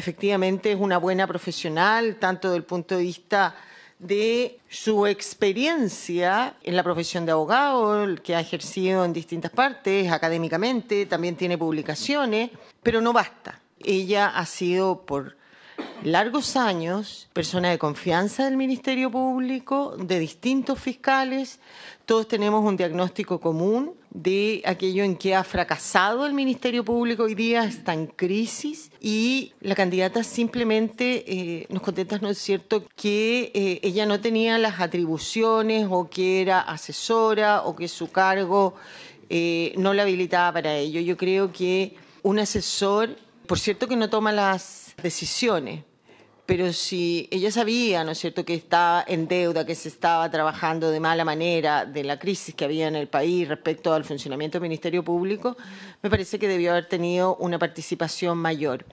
efectivamente es una buena profesional, tanto desde el punto de vista de su experiencia en la profesión de abogado, que ha ejercido en distintas partes, académicamente, también tiene publicaciones, pero no basta. Ella ha sido por largos años persona de confianza del Ministerio Público, de distintos fiscales. Todos tenemos un diagnóstico común de aquello en que ha fracasado el Ministerio Público. Hoy día está en crisis y la candidata simplemente nos contesta, ¿no es cierto?, que ella no tenía las atribuciones o que era asesora o que su cargo no la habilitaba para ello. Yo creo que un asesor, por cierto que no toma las decisiones, pero si ella sabía, ¿no es cierto?, que estaba en deuda, que se estaba trabajando de mala manera, de la crisis que había en el país respecto al funcionamiento del Ministerio Público, me parece que debió haber tenido una participación mayor.